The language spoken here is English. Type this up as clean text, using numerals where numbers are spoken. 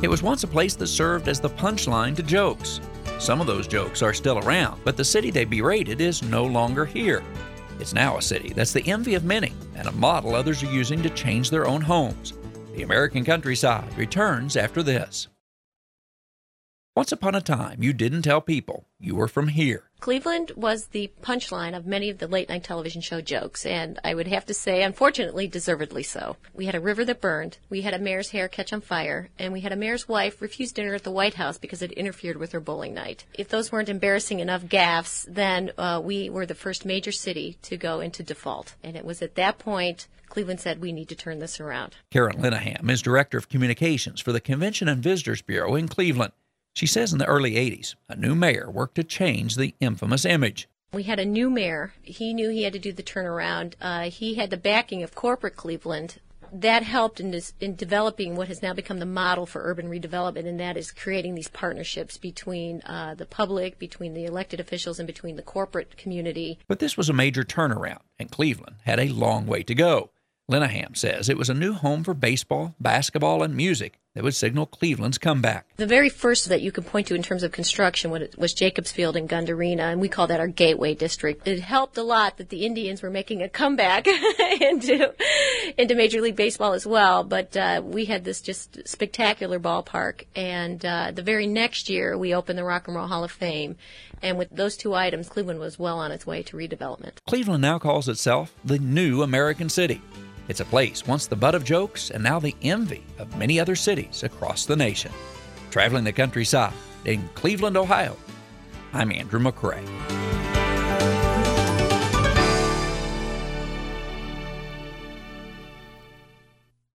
It was once a place that served as the punchline to jokes. Some of those jokes are still around, but the city they berated is no longer here. It's now a city that's the envy of many and a model others are using to change their own homes. The American Countryside returns after this. Once upon a time, you didn't tell people you were from here. Cleveland was the punchline of many of the late-night television show jokes, and I would have to say, unfortunately, deservedly so. We had a river that burned, we had a mayor's hair catch on fire, and we had a mayor's wife refuse dinner at the White House because it interfered with her bowling night. If those weren't embarrassing enough gaffes, then we were the first major city to go into default. And it was at that point Cleveland said, we need to turn this around. Karen Linehan is Director of Communications for the Convention and Visitors Bureau in Cleveland. She says in the early 80s, a new mayor worked to change the infamous image. We had a new mayor. He knew he had to do the turnaround. He had the backing of corporate Cleveland. That helped in developing what has now become the model for urban redevelopment, and that is creating these partnerships between the public, between the elected officials, and between the corporate community. But this was a major turnaround, and Cleveland had a long way to go. Linehan says it was a new home for baseball, basketball, and music that would signal Cleveland's comeback. The very first that you can point to in terms of construction was Jacobs Field in Gund Arena, and we call that our gateway district. It helped a lot that the Indians were making a comeback into Major League Baseball as well, but we had this just spectacular ballpark, and the very next year we opened the Rock and Roll Hall of Fame, and with those two items, Cleveland was well on its way to redevelopment. Cleveland now calls itself the new American city. It's a place once the butt of jokes and now the envy of many other cities across the nation. Traveling the countryside in Cleveland, Ohio, I'm Andrew McCrae.